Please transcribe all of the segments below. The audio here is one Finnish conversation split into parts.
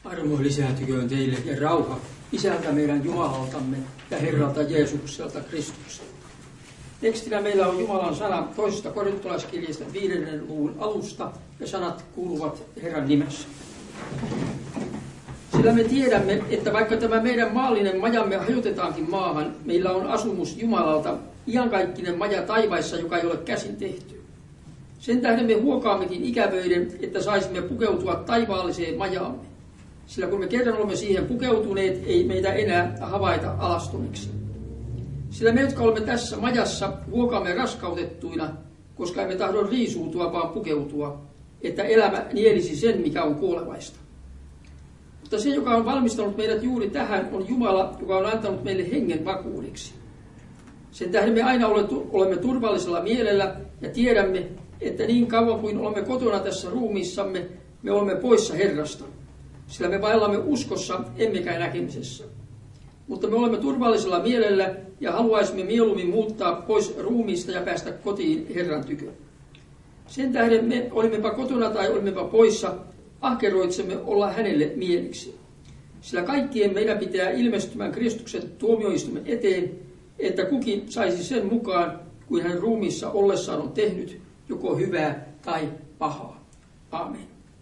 Armo lisääntyköön teille ja rauha Isältä meidän Jumalaltamme ja Herralta Jeesukselta Kristukselta. Tekstinä meillä on Jumalan sana 2. korintolaiskirjasta 5. luvun alusta ja sanat kuuluvat Herran nimessä. Sillä me tiedämme, että vaikka tämä meidän maallinen majamme hajotetaankin maahan, meillä on asumus Jumalalta, iankaikkinen maja taivaissa, joka ei ole käsin tehty. Sen tähden me huokaammekin ikävöiden, että saisimme pukeutua taivaalliseen majaamme. Sillä kun me kerran olemme siihen pukeutuneet, ei meitä enää havaita alastomiksi. Sillä me, jotka olemme tässä majassa, huokaamme raskautettuina, koska emme tahdo riisuutua, vaan pukeutua, että elämä nielisi sen, mikä on kuolevaista. Mutta se, joka on valmistanut meidät juuri tähän, on Jumala, joka on antanut meille hengen vakuudeksi. Sen tähden me aina olemme turvallisella mielellä ja tiedämme, että niin kauan kuin olemme kotona tässä ruumiissamme, me olemme poissa Herrasta. Sillä me vaellamme uskossa, emmekä näkemisessä. Mutta me olemme turvallisella mielellä ja haluaisimme mieluummin muuttaa pois ruumiista ja päästä kotiin Herran tykö. Sen tähden me olimmepa kotona tai olimmepa poissa, ahkeroitsemme olla hänelle mieliksi. Sillä kaikkien meidän pitää ilmestymään Kristuksen tuomioistuimen eteen, että kukin saisi sen mukaan, kuin hän ruumiissa ollessaan on tehnyt, joko hyvää tai pahaa. Aamen.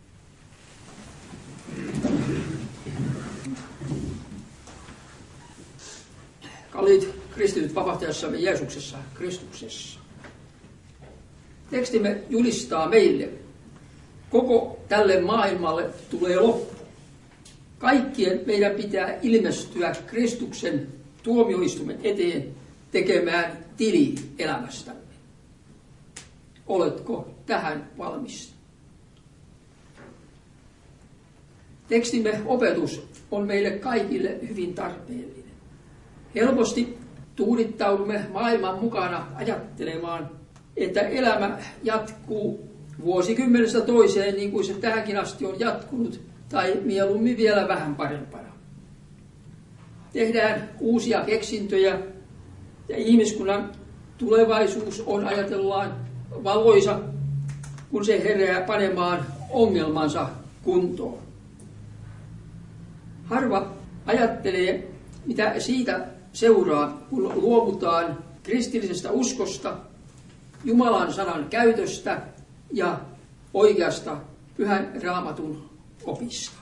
Kalliit kristityt vapahtajassamme Jeesuksessa Kristuksessa. Tekstimme julistaa meille, koko tälle maailmalle tulee loppu. Kaikkien meidän pitää ilmestyä Kristuksen tuomioistuimen eteen tekemään tili elämästämme. Oletko tähän valmis? Tekstimme opetus on meille kaikille hyvin tarpeellinen. Helposti tuudittaudumme maailman mukana ajattelemaan, että elämä jatkuu vuosikymmenestä toiseen niin kuin se tähänkin asti on jatkunut, tai mieluummin vielä vähän parempana. Tehdään uusia keksintöjä ja ihmiskunnan tulevaisuus on, ajatellaan, valoisa, kun se herää panemaan ongelmansa kuntoon. Harva ajattelee, mitä siitä seuraa, kun luovutaan kristillisestä uskosta, Jumalan sanan käytöstä ja oikeasta Pyhän Raamatun opista.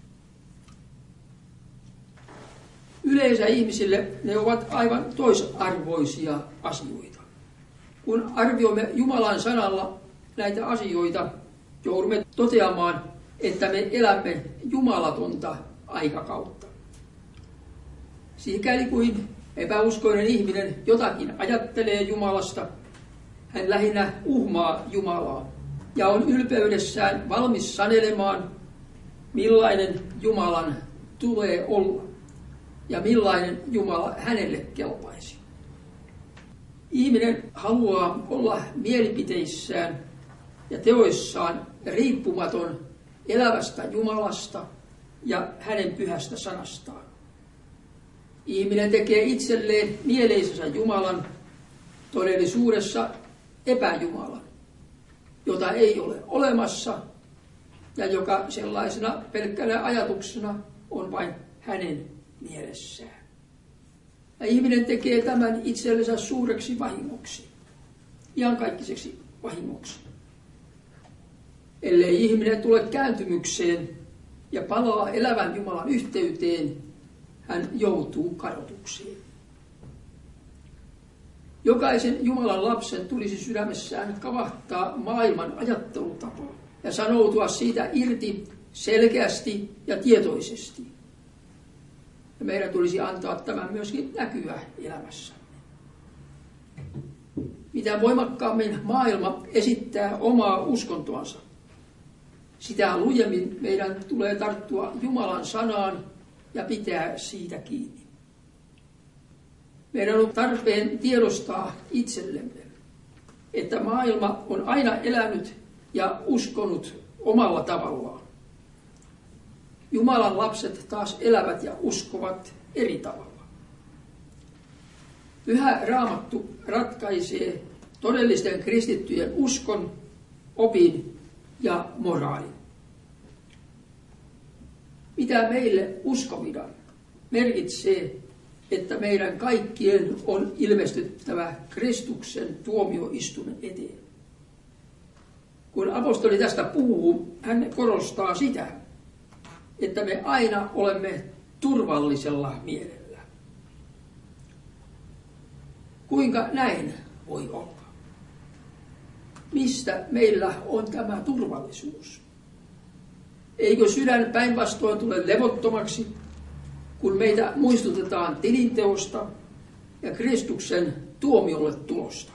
Yleensä ihmisille ne ovat aivan toisarvoisia asioita. Kun arvioimme Jumalan sanalla näitä asioita, joudumme toteamaan, että me elämme jumalatonta aikakautta. Sikäli kuin epäuskoinen ihminen jotakin ajattelee Jumalasta, hän lähinnä uhmaa Jumalaa ja on ylpeydessään valmis sanelemaan, millainen Jumalan tulee olla ja millainen Jumala hänelle kelpaisi. Ihminen haluaa olla mielipiteissään ja teoissaan riippumaton elävästä Jumalasta ja hänen pyhästä sanastaan. Ihminen tekee itselleen mieleisensä Jumalan, todellisuudessa epäjumalan, jota ei ole olemassa ja joka sellaisena pelkkänä ajatuksena on vain hänen mielessään. Ja ihminen tekee tämän itsellensä suureksi vahingoksi, iankaikkaiseksi vahingoksi. Ellei ihminen tule kääntymykseen ja palaa elävän Jumalan yhteyteen, hän joutuu kadotukseen. Jokaisen Jumalan lapsen tulisi sydämessään kavahtaa maailman ajattelutapaa ja sanoutua siitä irti selkeästi ja tietoisesti. Ja meidän tulisi antaa tämän myöskin näkyä elämässämme. Mitä voimakkaammin maailma esittää omaa uskontoansa, sitä lujemmin meidän tulee tarttua Jumalan sanaan ja pitää siitä kiinni. Meidän on tarpeen tiedostaa itsellemme, että maailma on aina elänyt ja uskonut omalla tavallaan. Jumalan lapset taas elävät ja uskovat eri tavalla. Pyhä Raamattu ratkaisee todellisten kristittyjen uskon, opin ja moraalin. mitä meille uskominen merkitsee, että meidän kaikkien on ilmestyttävä Kristuksen tuomioistuimen eteen. Kun apostoli tästä puhuu, hän korostaa sitä, että me aina olemme turvallisella mielellä. Kuinka näin voi olla? Mistä meillä on tämä turvallisuus? Eikö sydän päinvastoin tule levottomaksi, kun meitä muistutetaan tilinteosta ja Kristuksen tuomiolle tulosta?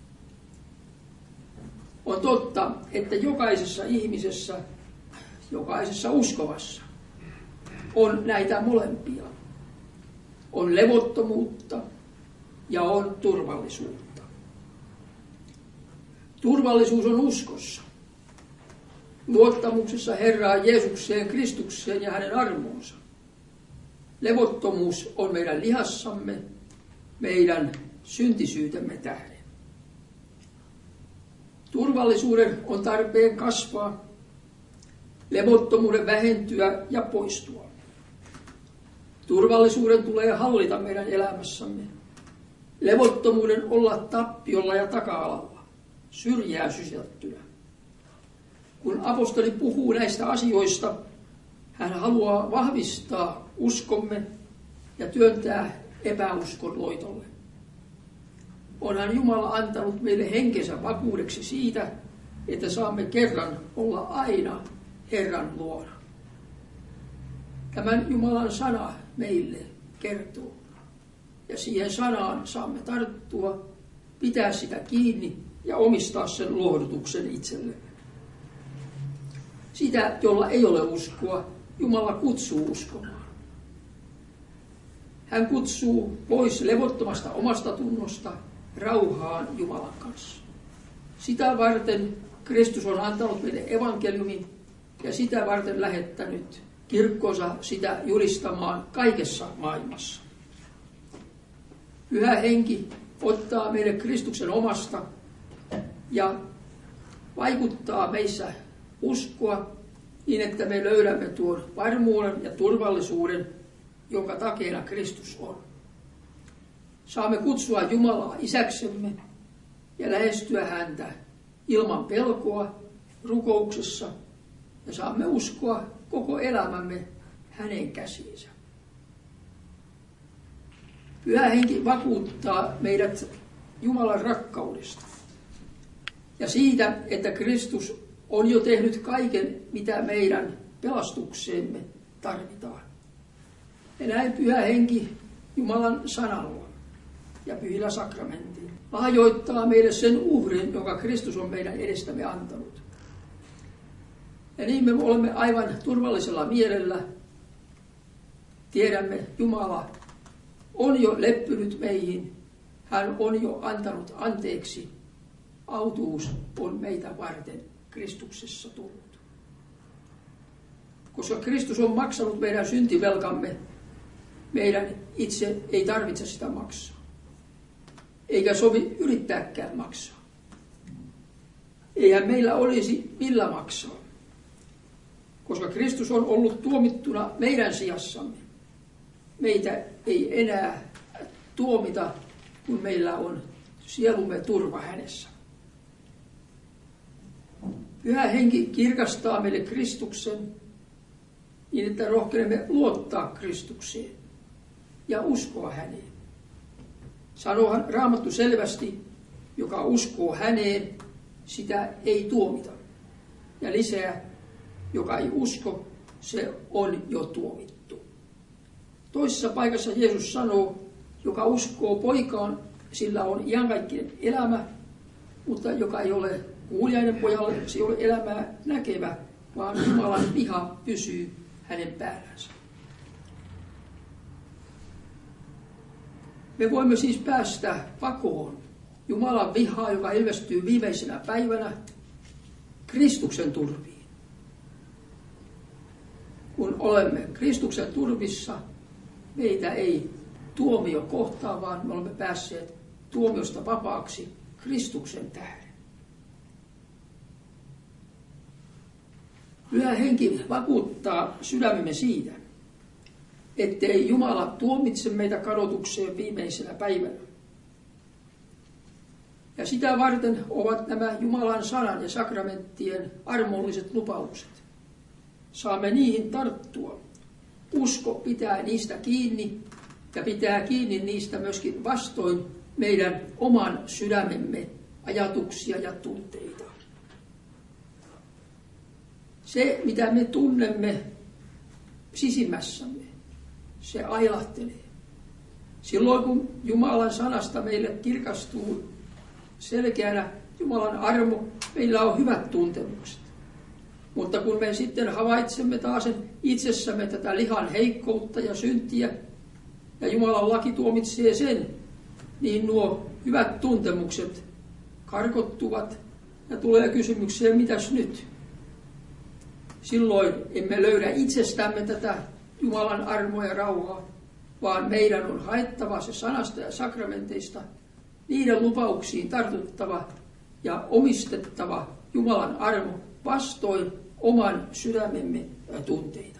On totta, että jokaisessa ihmisessä, jokaisessa uskovassa on näitä molempia. On levottomuutta ja on turvallisuutta. Turvallisuus on uskossa, luottamuksessa Herraan Jeesukseen, Kristukseen ja hänen armoonsa. Levottomuus on meidän lihassamme, meidän syntisyytemme tähden. Turvallisuuden on tarpeen kasvaa, levottomuuden vähentyä ja poistua. Turvallisuuden tulee hallita meidän elämässämme. Levottomuuden olla tappiolla ja taka-alalla, syrjää sysättynä. Kun apostoli puhuu näistä asioista, hän haluaa vahvistaa uskomme ja työntää epäuskon loitolle. Onhan Jumala antanut meille henkensä vakuudeksi siitä, että saamme kerran olla aina Herran luona. Tämän Jumalan sana meille kertoo. Ja siihen sanaan saamme tarttua, pitää sitä kiinni ja omistaa sen lohdutuksen itsellemme. Sitä, jolla ei ole uskoa, Jumala kutsuu uskomaan. Hän kutsuu pois levottomasta omasta tunnosta rauhaan Jumalan kanssa. Sitä varten Kristus on antanut meille evankeliumin ja sitä varten lähettänyt kirkkonsa sitä julistamaan kaikessa maailmassa. Pyhä Henki ottaa meille Kristuksen omasta ja vaikuttaa meissä uskoa niin, että me löydämme tuon varmuuden ja turvallisuuden, jonka takeena Kristus on. Saamme kutsua Jumalaa isäksemme ja lähestyä häntä ilman pelkoa rukouksessa ja saamme uskoa koko elämämme hänen käsiinsä. Pyhä Henki vakuuttaa meidät Jumalan rakkaudesta ja siitä, että Kristus on jo tehnyt kaiken, mitä meidän pelastukseemme tarvitaan. Ja näin Pyhä Henki Jumalan sanalla ja pyhillä sakramentilla lahjoittaa meille sen uhrin, jonka Kristus on meidän edestämme antanut. Ja niin me olemme aivan turvallisella mielellä. Tiedämme, Jumala on jo leppynyt meihin. Hän on jo antanut anteeksi. Autuus on meitä varten Kristuksessa tullut. Koska Kristus on maksanut meidän syntivelkamme, meidän itse ei tarvitse sitä maksaa. Eikä sovi yrittääkään maksaa. Eihän meillä olisi millä maksaa. Koska Kristus on ollut tuomittuna meidän sijassamme. Meitä ei enää tuomita, kun meillä on sielumme turva hänessä. Pyhä Henki kirkastaa meille Kristuksen niin, että rohkenemme luottaa Kristukseen ja uskoa häneen. Sanoohan Raamattu selvästi, joka uskoo häneen, sitä ei tuomita. Ja lisää, joka ei usko, se on jo tuomittu. Toisessa paikassa Jeesus sanoo, joka uskoo poikaan, sillä on iankaikkinen elämä, mutta joka ei ole kuuliainen pojalle, se ei ole elämää näkevä, vaan Jumalan viha pysyy hänen päällänsä. Me voimme siis päästä pakoon Jumalan vihaa, joka ilmestyy viimeisenä päivänä, Kristuksen turviin. Kun olemme Kristuksen turvissa, meitä ei tuomio kohtaa, vaan me olemme päässeet tuomiosta vapaaksi Kristuksen tähden. Pyhä Henki vakuuttaa sydämemme siitä, ettei Jumala tuomitse meitä kadotukseen viimeisenä päivänä. Ja sitä varten ovat nämä Jumalan sanan ja sakramenttien armolliset lupaukset. Saamme niihin tarttua. Usko pitää niistä kiinni ja pitää kiinni niistä myöskin vastoin meidän oman sydämemme ajatuksia ja tunteita. Se, mitä me tunnemme sisimmässämme, se ailahtelee. Silloin, kun Jumalan sanasta meille kirkastuu selkeänä Jumalan armo, meillä on hyvät tuntemukset. Mutta kun me sitten havaitsemme taas itsessämme tätä lihan heikkoutta ja syntiä, ja Jumalan laki tuomitsee sen, niin nuo hyvät tuntemukset karkottuvat ja tulee kysymykseen, mitäs nyt? Silloin emme löydä itsestämme tätä Jumalan armoa ja rauhaa, vaan meidän on haettava se sanasta ja sakramenteista, niiden lupauksiin tartuttava ja omistettava Jumalan armo vastoin oman sydämemme tunteita.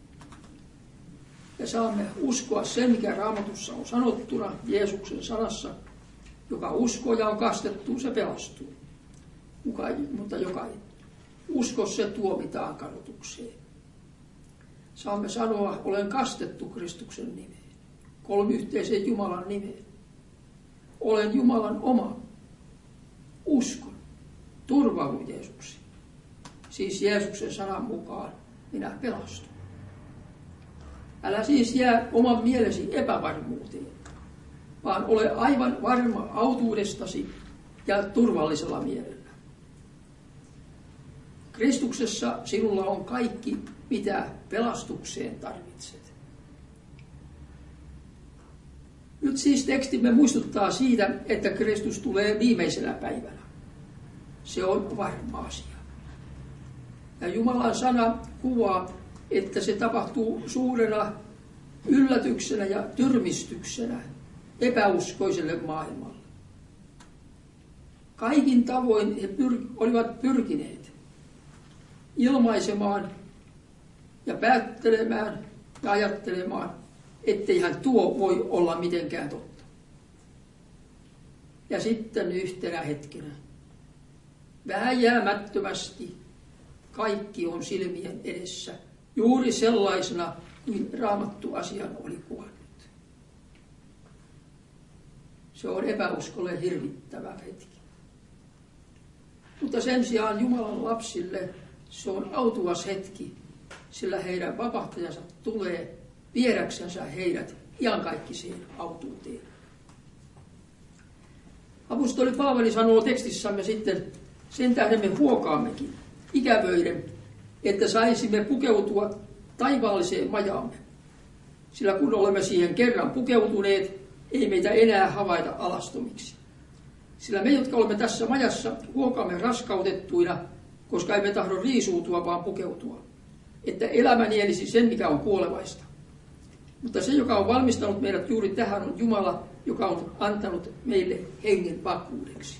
Ja saamme uskoa sen, mikä Raamatussa on sanottuna Jeesuksen sanassa, joka uskoo ja on kastettu, se pelastuu. Mutta joka ei usko, se tuomitaan kadotukseen. Saamme sanoa, olen kastettu Kristuksen nimeen, kolmiyhteisen Jumalan nimeen. Olen Jumalan oma. Uskon. Turvaudun Jeesuksiin. Siis Jeesuksen sanan mukaan minä pelastun. Älä siis jää oman mielesi epävarmuuteen, vaan ole aivan varma autuudestasi ja turvallisella mielellä. Kristuksessa sinulla on kaikki, mitä pelastukseen tarvitset. Nyt siis tekstimme muistuttaa siitä, että Kristus tulee viimeisenä päivänä. Se on varma asia. Ja Jumalan sana kuvaa, että se tapahtuu suurena yllätyksenä ja tyrmistyksenä epäuskoiselle maailmalle. Kaikin tavoin he olivat pyrkineet ilmaisemaan ja päättelemään ja ajattelemaan, etteihän tuo voi olla mitenkään totta. Ja sitten yhtenä hetkenä, vääjäämättömästi, kaikki on silmien edessä, juuri sellaisena kuin Raamattu asian oli kuvannut. Se on epäuskolle hirvittävä hetki. Mutta sen sijaan Jumalan lapsille se on autuas hetki, sillä heidän vapahtajansa tulee viedäksensä heidät iankaikkiseen autuuteen. Apostoli Paavali sanoo tekstissämme sitten, sen tähden me huokaammekin ikävöiden, että saisimme pukeutua taivaalliseen majaamme. Sillä kun olemme siihen kerran pukeutuneet, ei meitä enää havaita alastomiksi. Sillä me, jotka olemme tässä majassa, huokaamme raskautettuina, koska emme tahdo riisuutua, vaan pukeutua. Että elämä nielisi sen, mikä on kuolevaista. Mutta se, joka on valmistanut meidät juuri tähän, on Jumala, joka on antanut meille hengen vakuudeksi.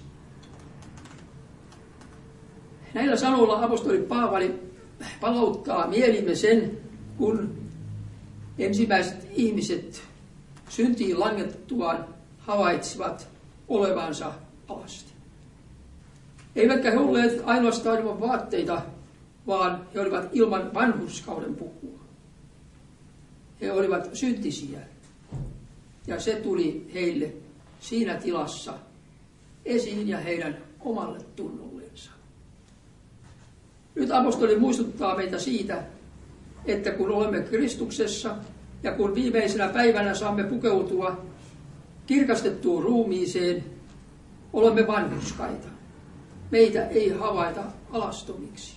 Näillä sanoilla apostoli Paavali palauttaa mielimme sen, kun ensimmäiset ihmiset syntiin langettuaan havaitsivat olevansa alasti. Eivätkä he olleet ainoastaan ilman vaatteita, vaan he olivat ilman vanhurskauden pukua. He olivat syntisiä. Ja se tuli heille siinä tilassa esiin ja heidän omalle tunnollensa. Nyt apostoli muistuttaa meitä siitä, että kun olemme Kristuksessa ja kun viimeisenä päivänä saamme pukeutua kirkastettuun ruumiiseen, olemme vanhurskaita. Meitä ei havaita alastomiksi.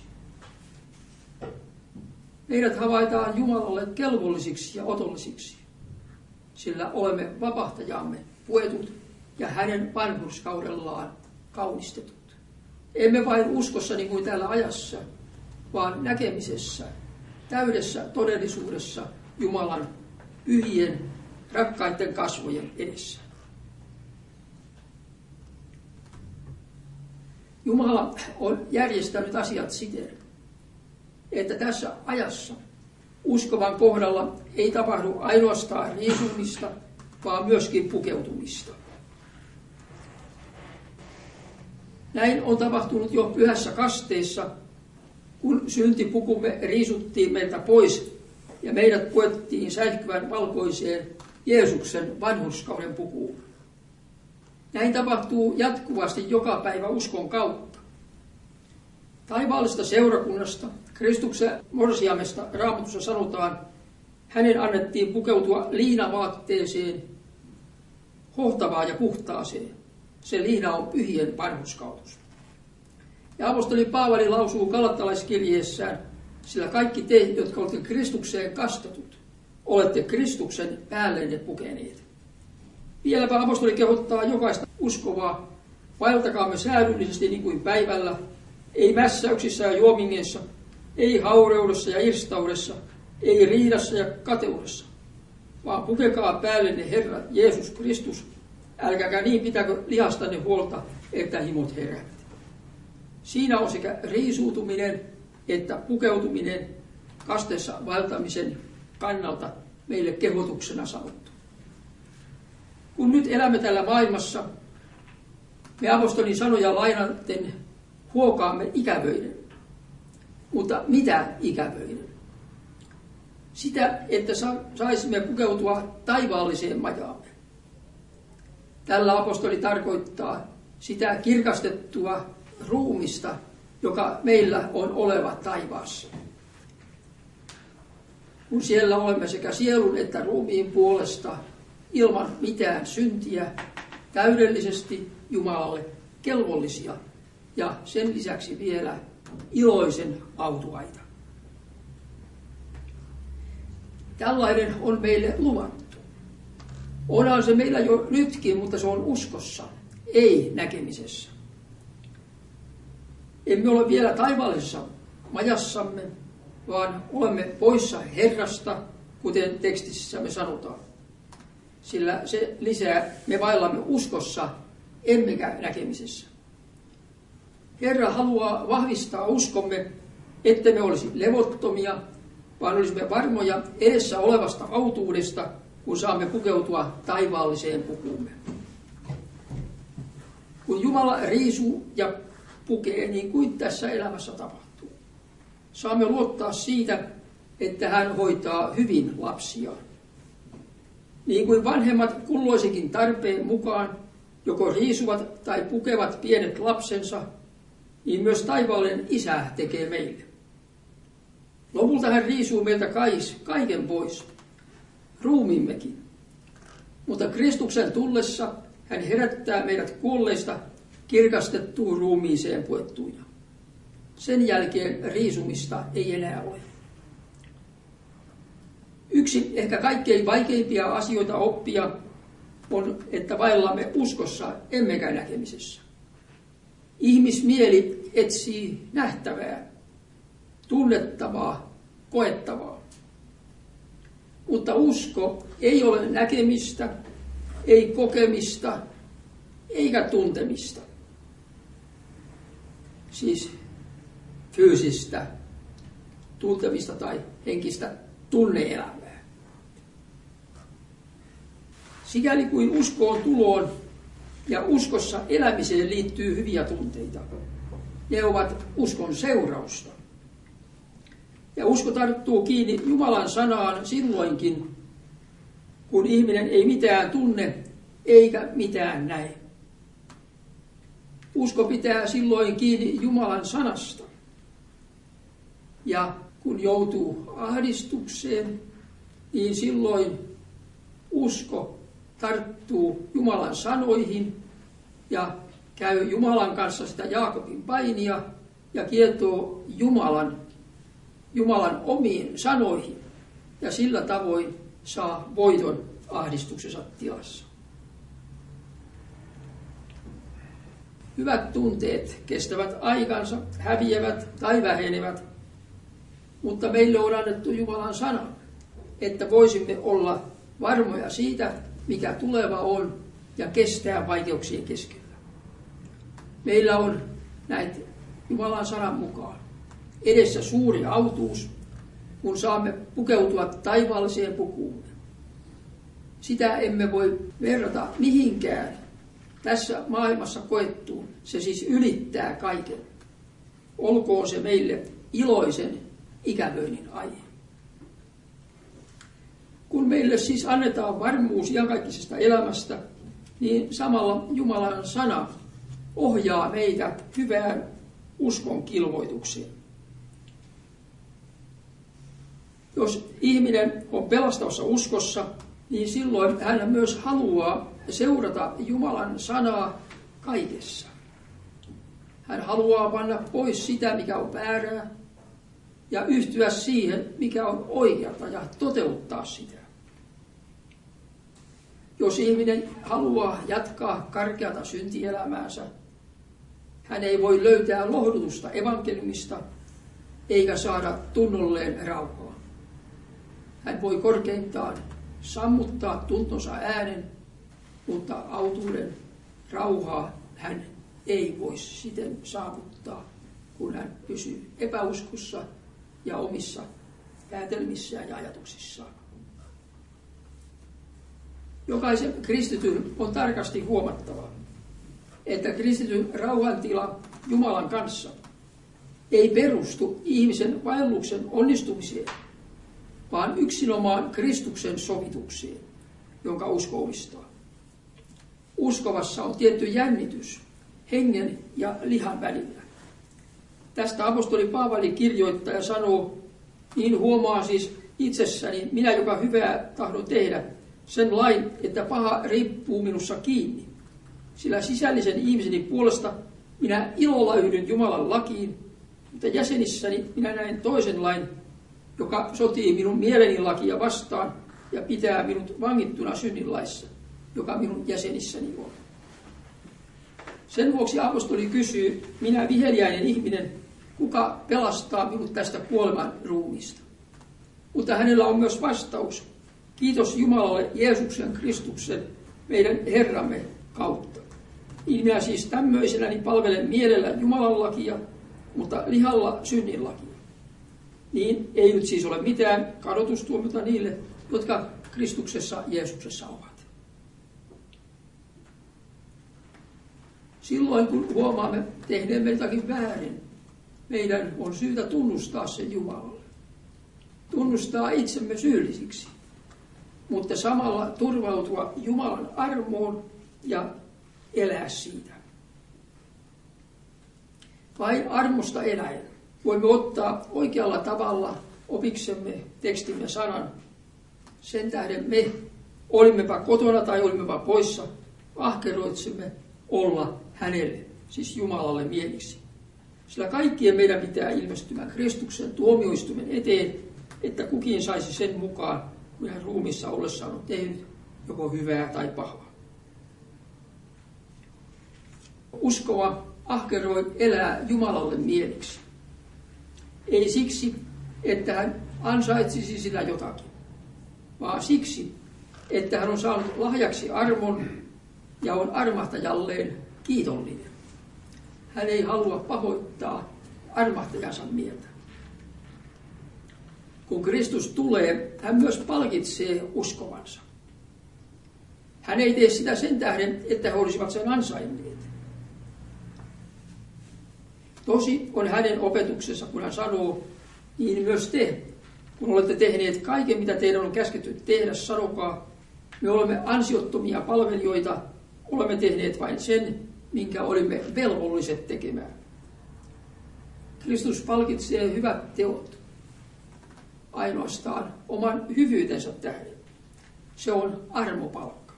Meidät havaitaan Jumalalle kelvollisiksi ja otollisiksi, sillä olemme vapahtajamme puetut ja hänen vanhurskaudellaan kaunistetut. Emme vain uskossa niin kuin täällä ajassa, vaan näkemisessä, täydessä todellisuudessa Jumalan pyhien, rakkaiden kasvojen edessä. Jumala on järjestänyt asiat siten, että tässä ajassa Uskovan kohdalla ei tapahdu ainoastaan riisumista, vaan myöskin pukeutumista. Näin on tapahtunut jo pyhässä kasteessa, kun syntipukumme riisuttiin meiltä pois ja meidät puettiin säihkyvän valkoiseen Jeesuksen vanhurskauden pukuun. Näin tapahtuu jatkuvasti joka päivä uskon kautta. Taivaallisesta seurakunnasta, Kristuksen morsiamesta Raamatussa sanotaan, hänen annettiin pukeutua liinavaatteeseen, hohtavaan ja puhtaaseen. Se liina on pyhien vanhurskautus. Ja apostoli Paavali lausuu galattalaiskirjeessään, sillä kaikki te, jotka olette Kristukseen kastetut, olette Kristuksen päälleenne pukeneet. Vieläpä apostoli kehottaa jokaista uskovaa, vaeltakaamme säädyllisesti niin kuin päivällä, ei mässäyksissä ja juomingeissa, ei haureudessa ja irstaudessa, ei riidassa ja kateudessa, vaan pukekaa päällenne Herra Jeesus Kristus, älkääkä niin pitäkö lihastanne huolta, että himot heräävät. Siinä on sekä riisuutuminen että pukeutuminen kasteessa vaeltamisen kannalta meille kehotuksena sanottu. Kun nyt elämme tällä maailmassa, me apostolin sanoja lainaten huokaamme ikävöiden. Mutta mitä ikävöiden? Sitä, että saisimme pukeutua taivaalliseen majaamme. Tällä apostoli tarkoittaa sitä kirkastettua ruumista, joka meillä on oleva taivaassa. Kun siellä olemme sekä sielun että ruumiin puolesta ilman mitään syntiä, täydellisesti Jumalalle kelvollisia ja sen lisäksi vielä iloisen autuaita. Tällainen on meille luvattu. Onhan se meillä jo nytkin, mutta se on uskossa, ei näkemisessä. Emme ole vielä taivaallisessa majassamme, vaan olemme poissa Herrasta, kuten tekstissä me sanotaan. Sillä se lisää, me vaellamme uskossa, emmekä näkemisessä. Herra haluaa vahvistaa uskomme, ettemme olisi levottomia, vaan olisimme varmoja edessä olevasta autuudesta, kun saamme pukeutua taivaalliseen pukuumme. Kun Jumala riisuu ja pukee niin kuin tässä elämässä tapahtuu, saamme luottaa siitä, että hän hoitaa hyvin lapsiaan. Niin kuin vanhemmat kulloisenkin tarpeen mukaan joko riisuvat tai pukevat pienet lapsensa, niin myös taivaallinen Isä tekee meille. Lopulta hän riisuu meiltä kaiken pois, ruumiimmekin. Mutta Kristuksen tullessa hän herättää meidät kuolleista kirkastettuun ruumiiseen puettuina. Sen jälkeen riisumista ei enää ole. Yksi ehkä kaikkein vaikeimpia asioita oppia on, että vaellamme uskossa emmekä näkemisessä. Ihmismieli etsii nähtävää, tunnettavaa, koettavaa. Mutta usko ei ole näkemistä, ei kokemista, eikä tuntemista. Siis fyysistä tuntemista tai henkistä tunne-elämää. Sikäli kuin uskoon tuloon ja uskossa elämiseen liittyy hyviä tunteita. Ne ovat uskon seurausta. Ja usko tarttuu kiinni Jumalan sanaan silloinkin, kun ihminen ei mitään tunne eikä mitään näe. Usko pitää silloin kiinni Jumalan sanasta. Ja kun joutuu ahdistukseen, niin silloin usko tarttuu Jumalan sanoihin ja käy Jumalan kanssa sitä Jaakobin painia ja kietoo Jumalan omiin sanoihin ja sillä tavoin saa voiton ahdistuksensa tilassa. Hyvät tunteet kestävät aikansa, häviävät tai vähenevät, mutta meille on annettu Jumalan sana, että voisimme olla varmoja siitä, mikä tuleva on ja kestää vaikeuksien keskellä. Meillä on näitä Jumalan sanan mukaan edessä suuri autuus, kun saamme pukeutua taivaalliseen pukuumme. Sitä emme voi verrata mihinkään tässä maailmassa koettuun. Se siis ylittää kaiken. Olkoon se meille iloisen ikävöinnin aihe. Kun meille siis annetaan varmuus iankaikkisesta elämästä, niin samalla Jumalan sana ohjaa meitä hyvään uskon kilvoitukseen. Jos ihminen on pelastavassa uskossa, niin silloin hän myös haluaa seurata Jumalan sanaa kaikessa. Hän haluaa panna pois sitä, mikä on väärää, ja yhtyä siihen, mikä on oikeata, ja toteuttaa sitä. Jos ihminen haluaa jatkaa karkeata syntielämäänsä, hän ei voi löytää lohdutusta evankeliumista, eikä saada tunnolleen rauhaa. Hän voi korkeintaan sammuttaa tuntonsa äänen, mutta autuuden rauhaa hän ei voi siten saavuttaa, kun hän pysyy epäuskossa ja omissa päätelmissään ja ajatuksissaan. Jokaisen kristityn on tarkasti huomattava, että kristityn rauhantila Jumalan kanssa ei perustu ihmisen vaelluksen onnistumiseen, vaan yksinomaan Kristuksen sovitukseen, jonka usko omistaa. Uskovassa on tietty jännitys hengen ja lihan välillä. Tästä apostoli Paavali kirjoittaa ja sanoo, niin huomaa siis itsessäni, minä joka hyvää tahdon tehdä, sen lain, että paha riippuu minussa kiinni. Sillä sisällisen ihmiseni puolesta minä ilolla yhdyn Jumalan lakiin, mutta jäsenissäni minä näen toisen lain, joka sotii minun mieleni lakia vastaan ja pitää minut vangittuna synninlaissa, joka minun jäsenissäni on. Sen vuoksi apostoli kysyy, minä viheliäinen ihminen, kuka pelastaa minut tästä kuoleman ruumista. Mutta hänellä on myös vastaus. Kiitos Jumalalle Jeesuksen Kristuksen, meidän Herramme kautta. Niin minä siis tämmöisenäni palvelen mielellä Jumalan lakia, mutta lihalla synnin lakia. Niin ei nyt siis ole mitään kadotustuomiota niille, jotka Kristuksessa Jeesuksessa ovat. Silloin kun huomaamme tehneemme jotakin väärin, meidän on syytä tunnustaa se Jumalalle. Tunnustaa itsemme syyllisiksi, mutta samalla turvautua Jumalan armoon ja elää siitä. Vain armosta eläen voimme ottaa oikealla tavalla opiksemme tekstimme sanan. Sen tähden me, olimmepa kotona tai olimmepa poissa, ahkeroitsemme olla hänelle, siis Jumalalle mieliksi. Sillä kaikkien meidän pitää ilmestymään Kristuksen tuomioistuimen eteen, että kukin saisi sen mukaan, kun hän ruumissa ollessaan on tehnyt joko hyvää tai pahaa. Uskova ahkeroi elää Jumalalle mieliksi. Ei siksi, että hän ansaitsisi sitä jotakin, vaan siksi, että hän on saanut lahjaksi armon ja on armahtajalleen kiitollinen. Hän ei halua pahoittaa armahtajansa mieltä. Kun Kristus tulee, hän myös palkitsee uskovansa. Hän ei tee sitä sen tähden, että he olisivat sen ansainneet. Tosi on hänen opetuksensa, kun hän sanoo, niin myös te, kun olette tehneet kaiken, mitä teidän on käsketty tehdä, sanokaa, me olemme ansiottomia palvelijoita, olemme tehneet vain sen, minkä olimme velvolliset tekemään. Kristus palkitsee hyvät teot ainoastaan oman hyvyytensä tähden. Se on armopalkka.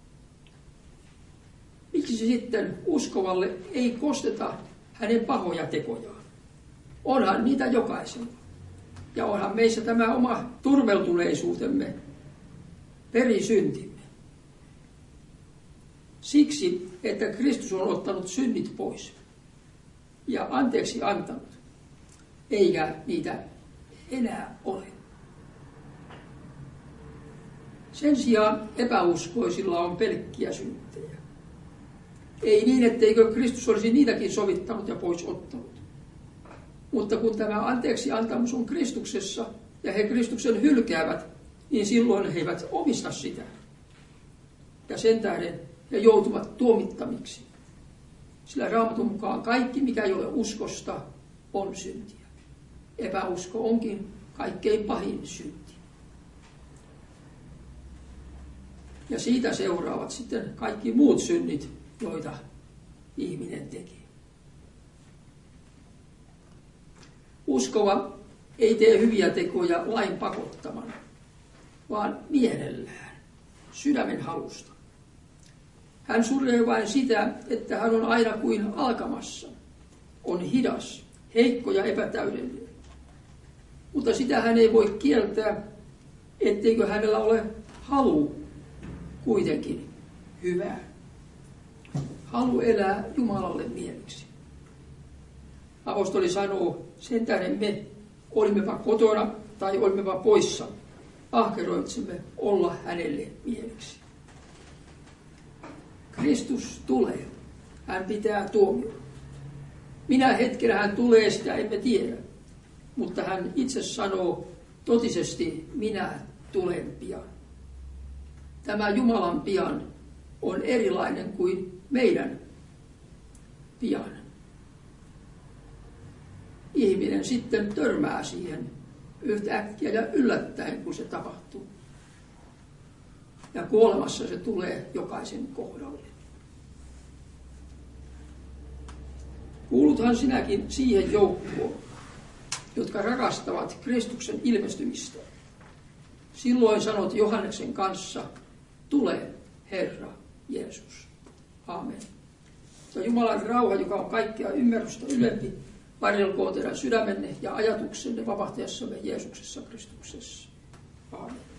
Miksi sitten uskovalle ei kosteta hänen pahoja tekojaan? Onhan niitä jokaisella. Ja onhan meissä tämä oma turmeltuneisuutemme, perisyntimme. Siksi, että Kristus on ottanut synnit pois ja anteeksi antanut, eikä niitä enää ole. Sen sijaan epäuskoisilla on pelkkiä synttejä. Ei niin, etteikö Kristus olisi niitäkin sovittanut ja pois ottanut. Mutta kun tämä anteeksi antamus on Kristuksessa, ja he Kristuksen hylkäävät, niin silloin he eivät omista sitä. Ja sen tähden he joutuvat tuomittamiksi. Sillä Raamatun mukaan kaikki, mikä ei ole uskosta, on syntiä. Epäusko onkin kaikkein pahin synti. Ja siitä seuraavat sitten kaikki muut synnit, joita ihminen teki. Uskova ei tee hyviä tekoja lain pakottamana, vaan mielellään, sydämen halusta. Hän suree vain sitä, että hän on aina kuin alkamassa, on hidas, heikko ja epätäydellinen. Mutta sitä hän ei voi kieltää, etteikö hänellä ole halu kuitenkin hyvää. Halu elää Jumalalle mieliksi. Apostoli sanoo, sen tähden me, olimmepa kotona tai olimmepa poissa, ahkeroitsemme olla hänelle mieliksi. Kristus tulee. Hän pitää tuomion. Minä hetkenä hän tulee, sitä emme tiedä. Mutta hän itse sanoo totisesti, minä tulen pian. Tämä Jumalan pian on erilainen kuin meidän pian. Ihminen sitten törmää siihen yhtäkkiä ja yllättäen, kun se tapahtuu. Ja kuolemassa se tulee jokaisen kohdalle. Kuuluthan sinäkin siihen joukkoon, jotka rakastavat Kristuksen ilmestymistä. Silloin sanot Johanneksen kanssa, tule Herra Jeesus. Aamen. Ja Jumalan rauha, joka on kaikkea ymmärrystä ylempi, varjelkoon teidän sydämenne ja ajatuksenne vapahtaessamme Jeesuksessa Kristuksessa. Aamen.